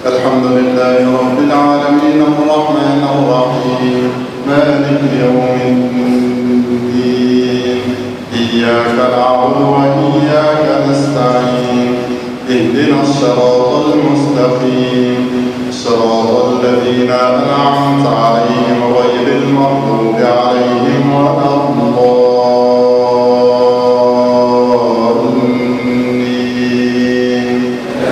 الحمد لله رب العالمين الرحمن الرحيم مالك يوم الدين إياك نعبد وإياك نستعين اهدنا الصراط المستقيم صراط الذين أنعمت عليهم غير المغضوب عليهم ولا الضالين.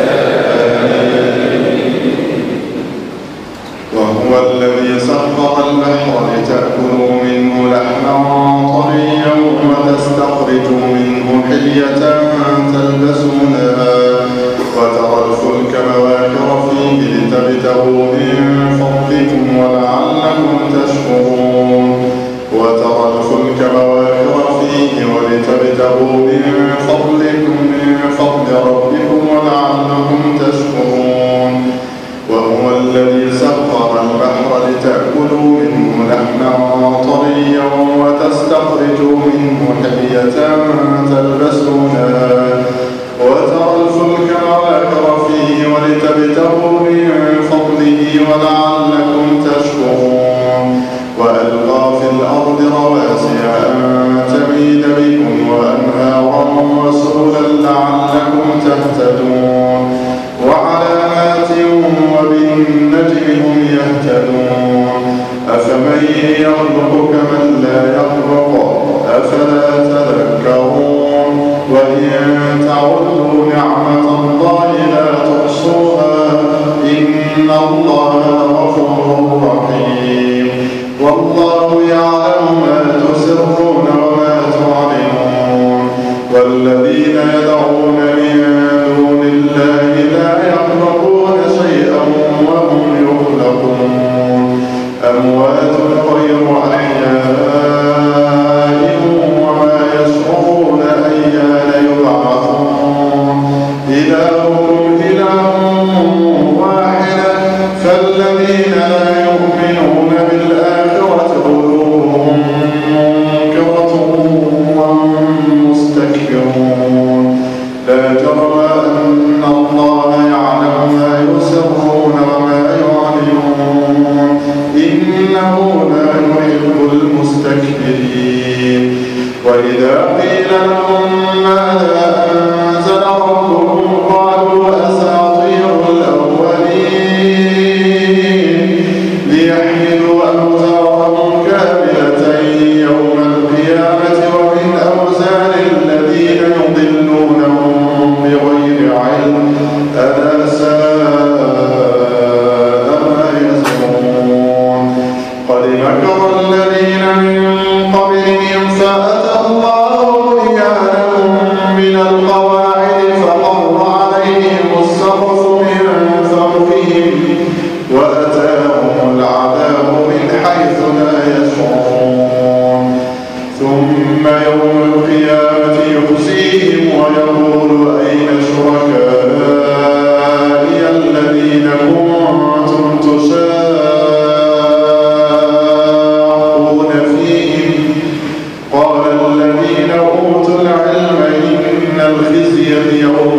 وهو الذي سخر البحر لتأكلوا منه لحما طريا وتستخرجوا منه حلية تلبسونها وترى الفلك مواخر فيه لتبتغوا من فضلكم ولعلكم تشكرون وترى الفلك مواخر فيه ولتبتغوا من فضلكم من فضل ربكم ولعلكم تشكرون وهو الذي سخر البحر لتأكلوا منه لحما طريا وتستخرجوا منه حلية تلبسونها وترى الفلك مواخر فيه ولتبتغوا من فضله ولعلكم تشكرون وألقى في الأرض رواسي أن تميد بكم وأنهارا وسبلا لعلكم تهتدون وعلامات وبالنجم هم يهتدون أفمن يخلق كمن لا يخلق أفلا تذكرون وإن تعدوا نعمة الله لا تحصوها إن الله غفور رحيم والله يعلم ما تسرون وما تعلنون والذين يدعون من دون الله لا يخلقون شيئا وهم يخلقون أموات غير أحياء وما يشعرون أيان يبعثون إلهكم إله واحد فالذين لا يؤمنون بالآخرة قلوبهم منكرة وهم مستكبرون لا جرم أن الله يعلم ما يسرون وما يعلنون إنه لا يحب المستكبرين وإذا قيل لهم ماذا أنزل ربكم قالوا أساطير الأولين ليحملوا أوزارهم كاملة يوم القيامة ومن أوزار الذين يضلونهم بغير علم ألا ساء ما يزرون قد مكر الذين من قبلهم فأتى الله بنيانهم من القواعد فمر عليهم السقف من فوقهم وأتاهم العذاب من حيث لا يشعرون ثم يوم القيامة يخزيهم ويقول أين شركائي الذين كنتم تشاقون فيهم قال الذين أوتوا العلم إن الخزي اليوم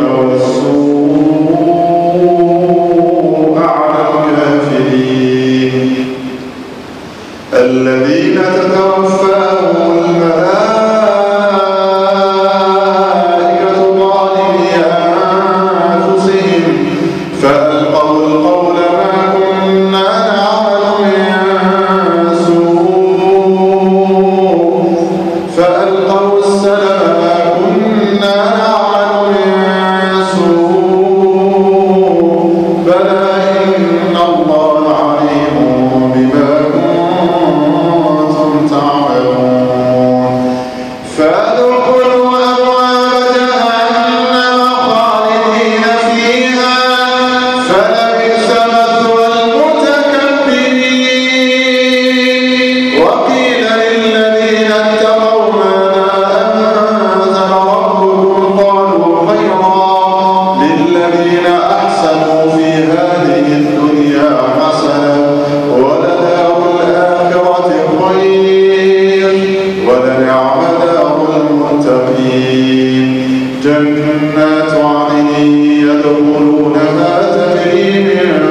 والسوء على الكافرين الذين تتوفاهم الملائكة ظالمي أنفسهم فألقوا القول ما كنا نعمل من سوء فألقوا السلام ما كنا نعمل من سوء بلى إن الله عليم بما كنتم تعملون فادخلوا أبواب جهنم خالدين فيها فلبئس مثوى المتكبرين وقيل للذين اتقوا ماذا أنزل ربكم قالوا خيرا للذين أحسنوا في هذه الدنيا حسنة ولدار الآخرة خير ولنعم دار المتقين جنات عدن يدخلونها تجري من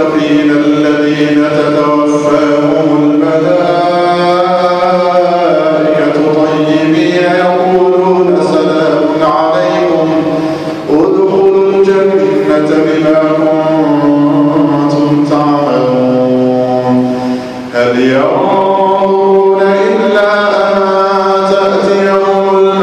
للمتقين الذين تتوفاهم الملائكة طيبين يقولون سلام عليكم ادخلوا الجنة بما كنتم تعملون هل ينظرون إلا أن تأتيهم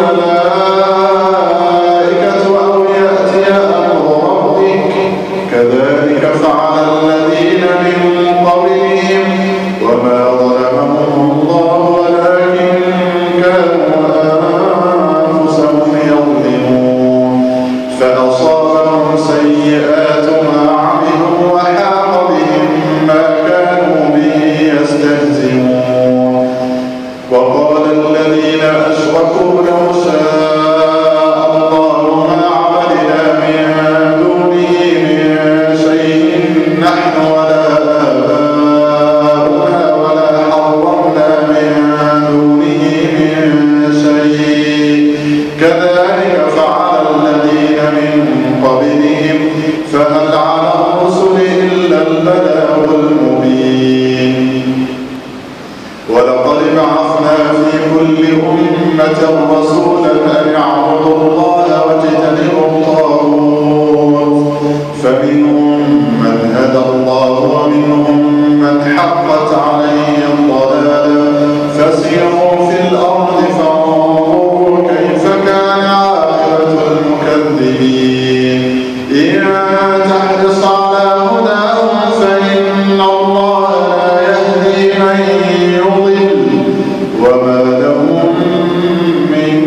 الملائكة أو يأتي أمر ربك كذلك فعل الذين من قبلهم وما ظلمهم الله ولكن كانوا أنفسهم يظلمون فأصابهم سيئات ما عملوا وحاق بهم ما كانوا به يستهزئون وقال الذين أشركوا لو شاء الله ما عبدنا من دونه من شيء نحن ولا آباؤنا ولا حرمنا من دونه من شيء كذلك فعل الذين من قبلهم فهل على الرسل إلا البلاغ المبين ولقد بعثنا في كل أمة رسولا أن اعبدوا الله واجتنبوا الطاغوت فمنهم من هدى الله ومنهم من حقت عليه الضلالة فسيروا في الأرض فانظروا كيف كان عاقبة المكذبين إن تحرص على هداهم فإن الله لا يهدي من يضل وما لهم من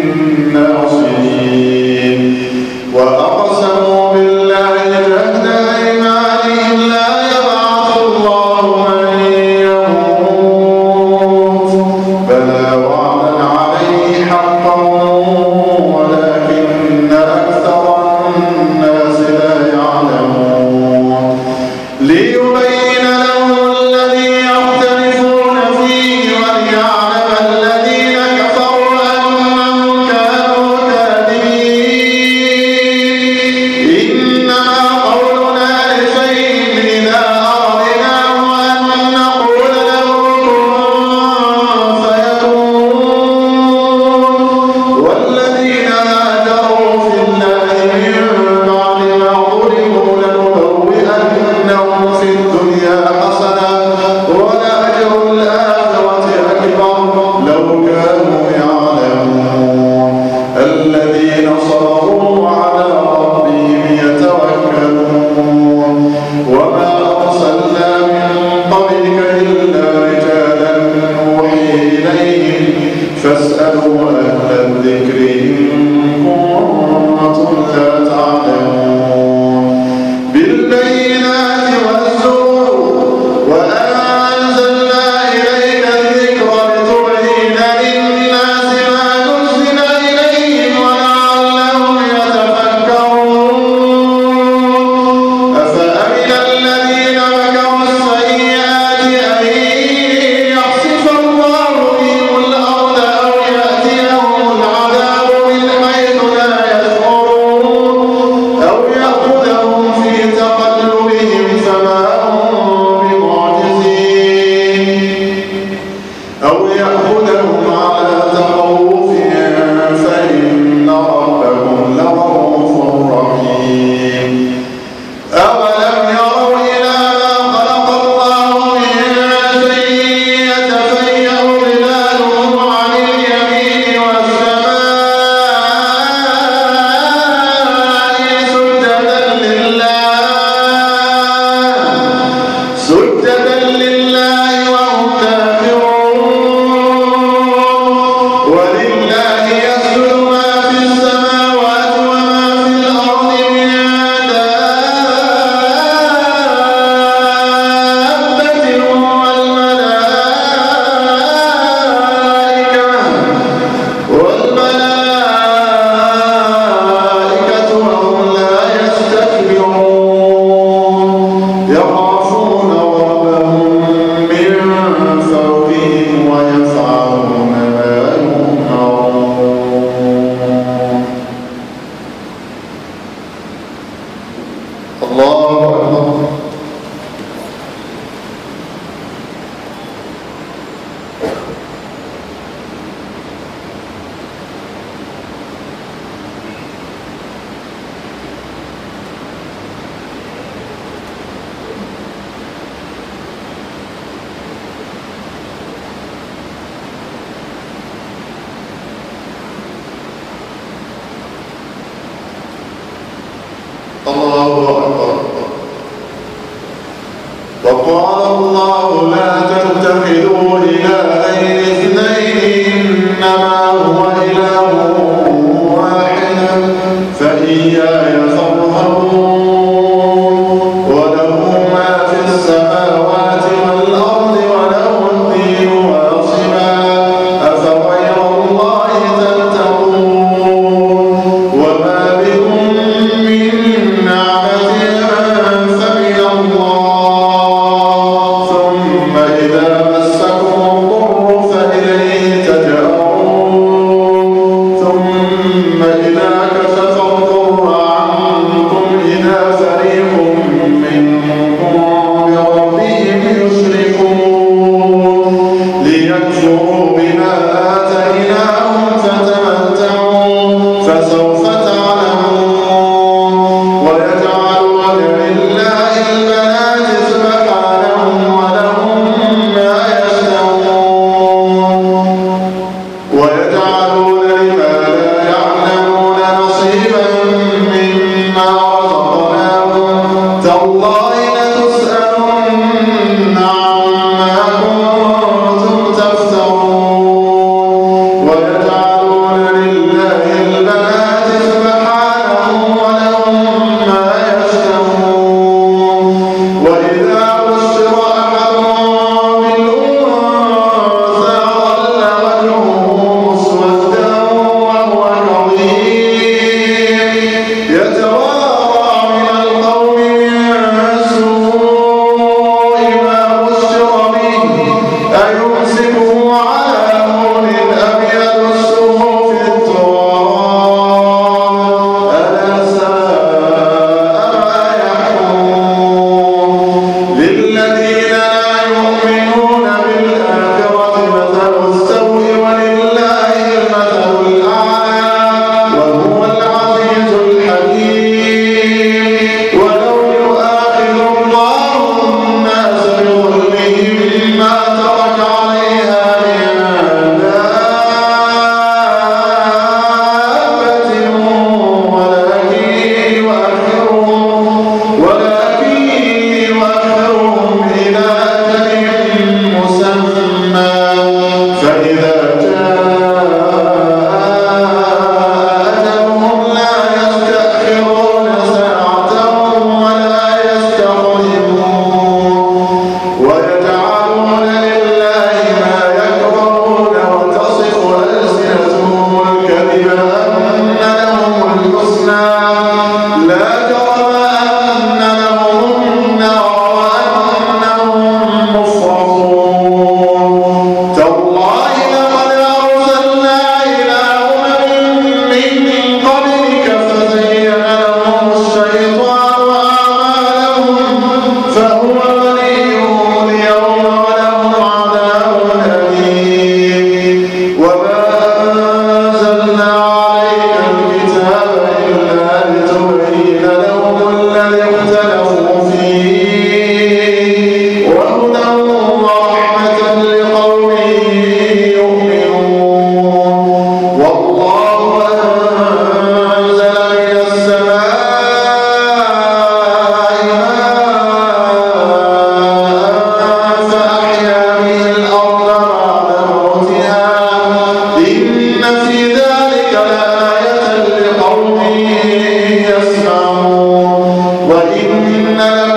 ناصرين وأقسموا بالله جهد أيمانهم لا يبعث الله من يموت بلى وعدا عليه حقا ولكن أكثر الناس لا يعلمون ليبين لهم الذي يختلفون فيه وليعلم الذين كفروا أنهم كانوا كاذبين إنما قولنا لشيء إذا أردناه أن نقول له كن فيكون والذين هاجروا في الله من بعد ما ظلموا لنبوئنهم في الدنيا حسنة ولأجر الآخرة أكبر لو كانوا يعلمون الذين صبروا وعلى ربهم يتوكلون وما أرسلنا من قبلك إلا رجالا نوحي إليهم فاسألوا أهل الذكر إن كنتم لا تعلمون بالبينات والزبر وأنزلنا إليك الذكر لتبين للناس ما نزل إليهم ولعلهم يتفكرون أفأمن الذين مكروا السيئات أن يخسف الله بهم الأرض أو يأتيهم العذاب من حيث لا يشعرون أو يأخذهم في تقلبهم وقال الله لا تتخذوا إلهين اثنين إنما هو إله واحد فإياي فارهبون وله ما في السماوات والأرض وله الدين واصبا أفغير الله تتقون وما بكم من نعمة فمن الله ثم إذا مسكم الضر فإليه تجأرون ثم إذا كشف الضر عنكم إذا فريق منكم بربهم يشركون ليكفروا بما آتيناهم فتمتعوا فسوف تعلمون ويجعلون لله البنات سبحانه ولهم ما يشتهون ويجعلون لما لا يعلمون نصيبا مما رزقناهم تالله لتسألن عما كنتم تفترون ويجعلون لله البنات سبحانه ولهم ما يشتهون وإذا بشر أحدهم بالأنثى ظل وجهه مسودا وهو كظيم يتوارى من القوم من سوء ما بشر به أيمسكه على هون أم يدسه في التراب ألا ساء ما يحكمون للذين لا يؤمنون بالآخرة مثل السوء ولله المثل الأعلى وهو العزيز الحكيم ولو يؤاخذ الله الناس بظلمهم ما ترك عليها من دابة ولكن يؤخرهم إلى أجل مسمى فإذا جاء أجلهم لا يستأخرون ساعة ولا يستقدمون ويجعلون لله ما يكرهون وتصف ألسنتهم الكذب أن لهم الحسنى لا جرم أن لهم النار وأنهم مفرطون تالله لقد أرسلنا إلى من قبلك فزين لهم الشيطان أعمالهم فهو وليهم اليوم ولهم عذاب أليم وما أنزلنا عليك الكتاب إلا لتبين لهم الذي اختلفوا فيه وهدى ورحمة لقوم يؤمنون والله أنزل من السماء ماء فأحيا به الأرض بعد موتها إن في ذلك لآية لقوم يسمعون وإن لك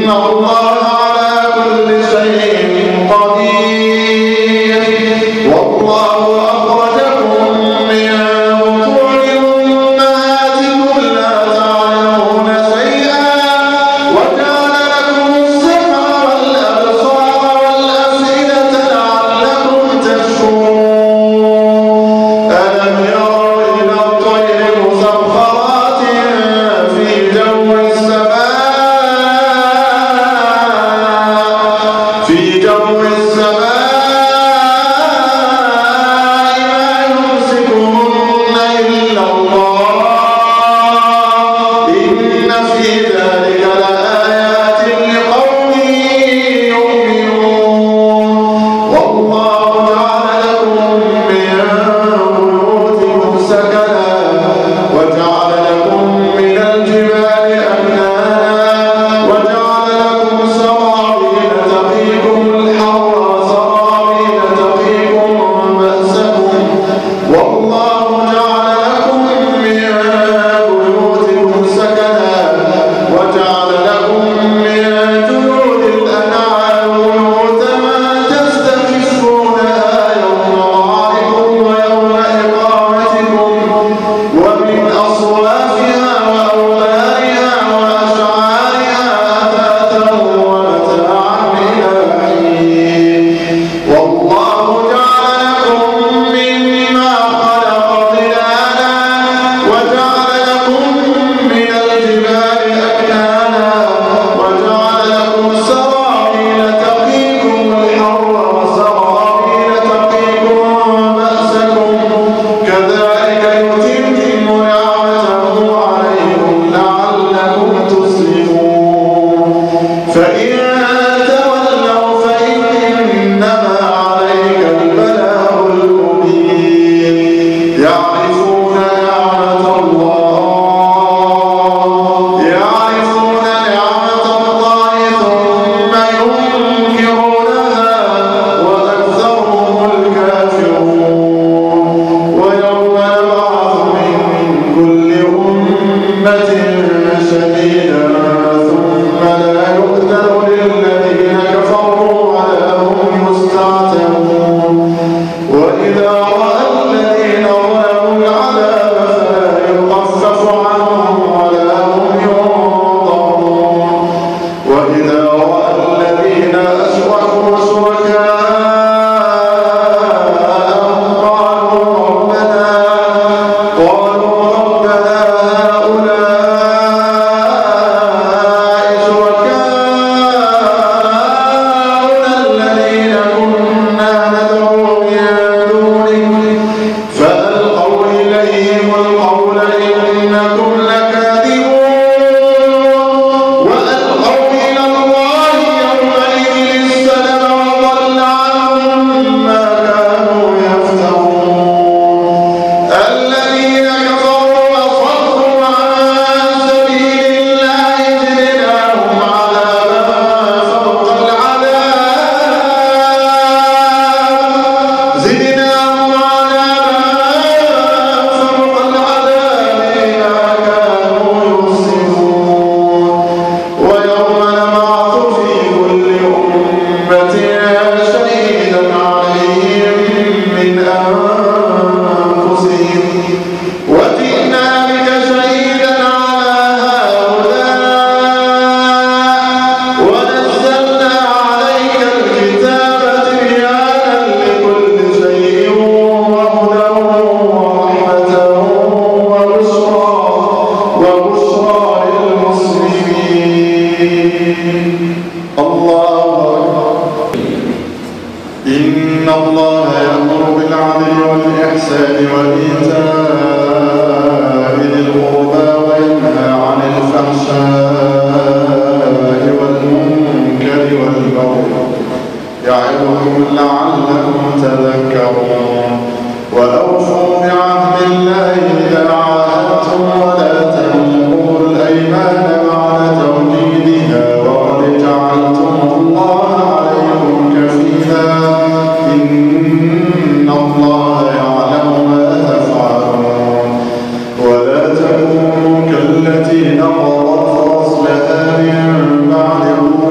التي نقضت غسلها من بعد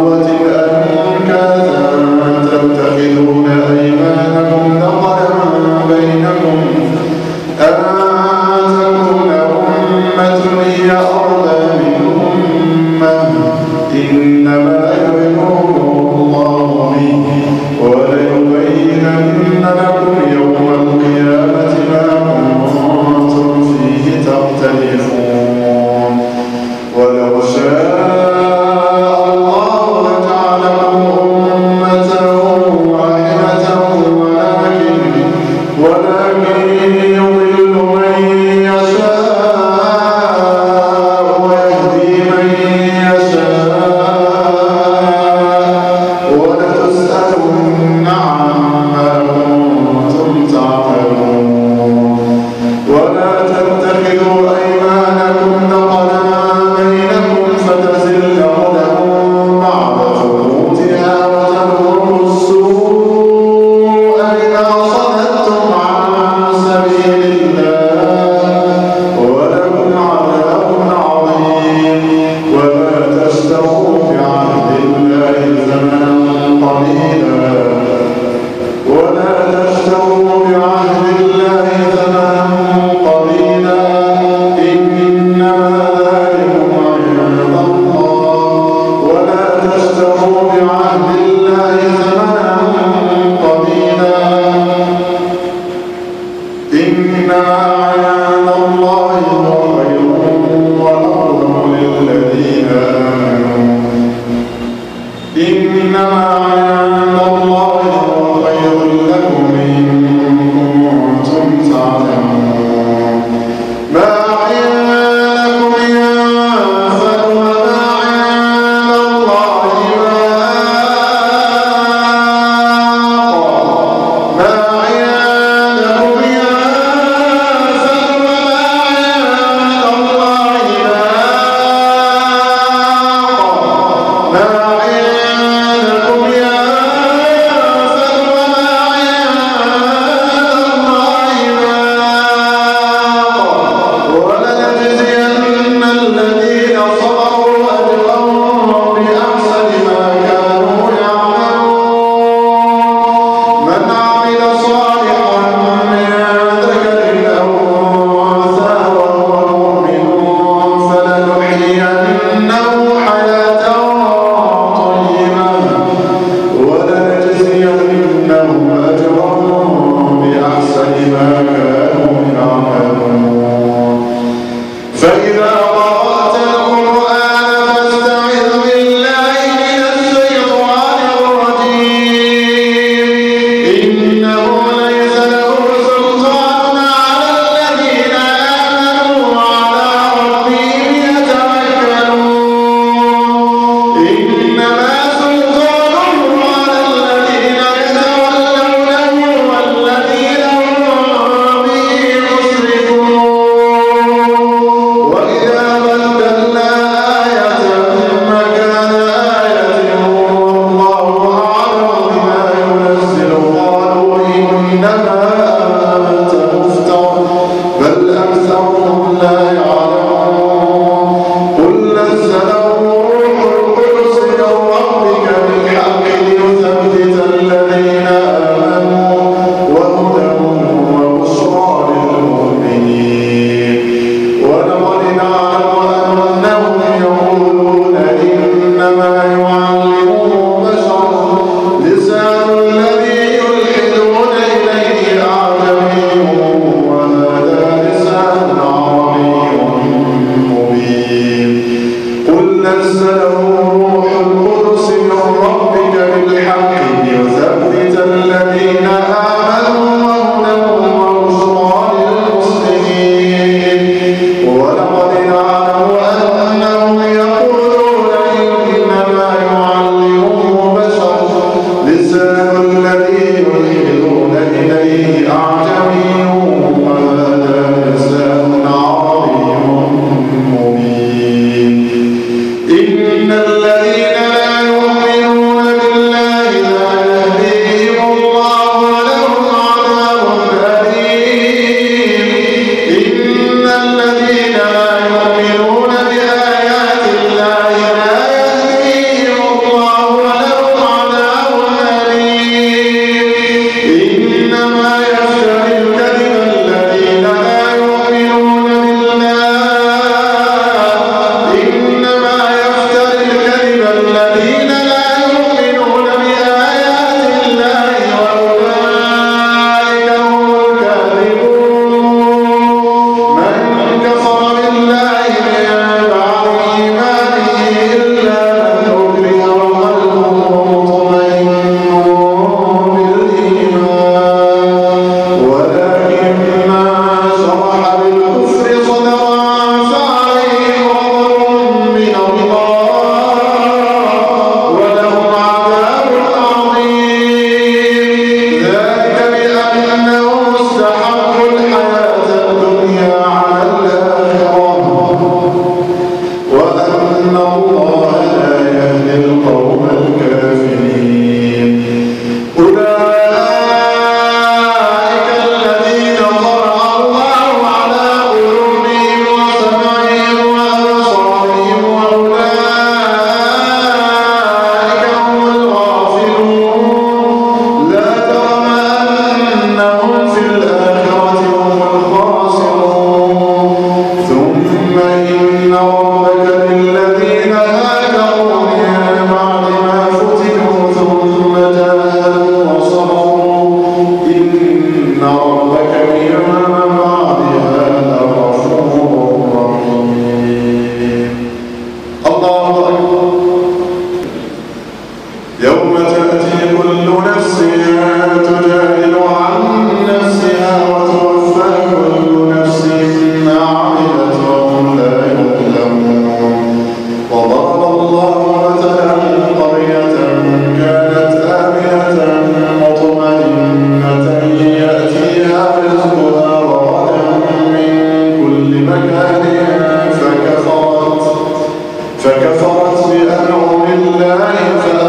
إنما عند الله هو خير لكم إن كنتم تعلمون ما عندكم ينفد وما عند الله باق ما عندكم ينفد وما عند الله باق ما عندكم ينفد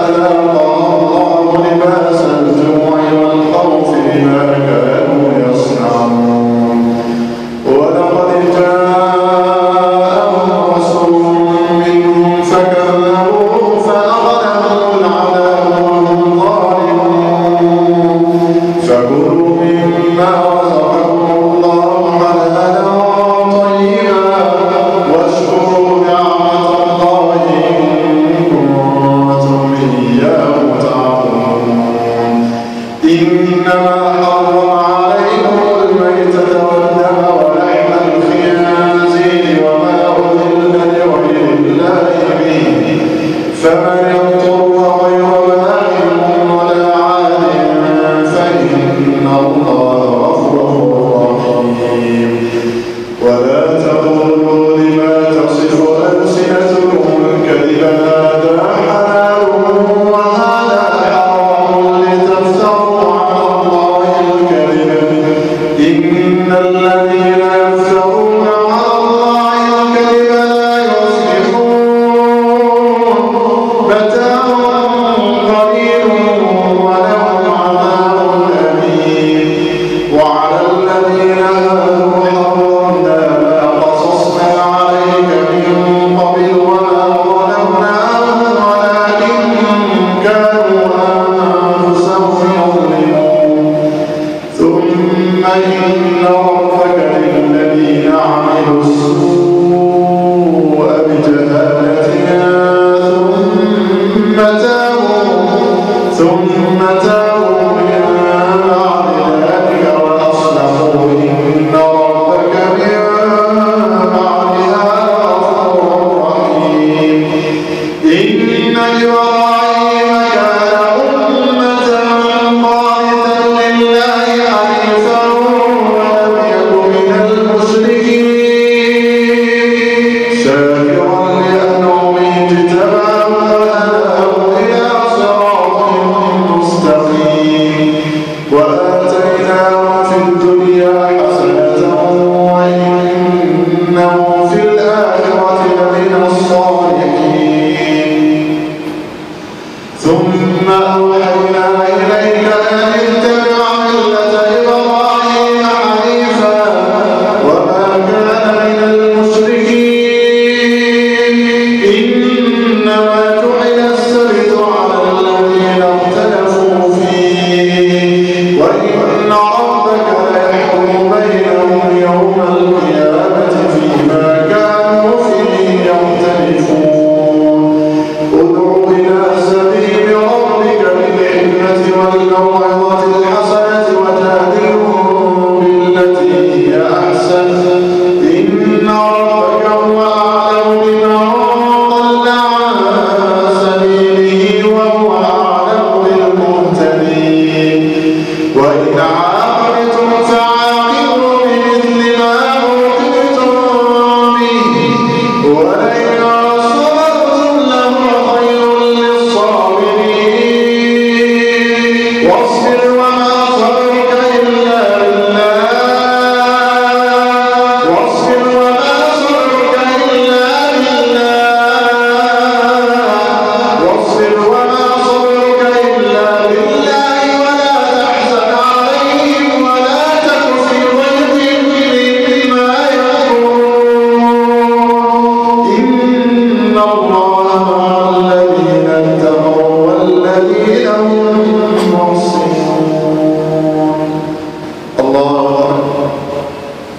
واصبر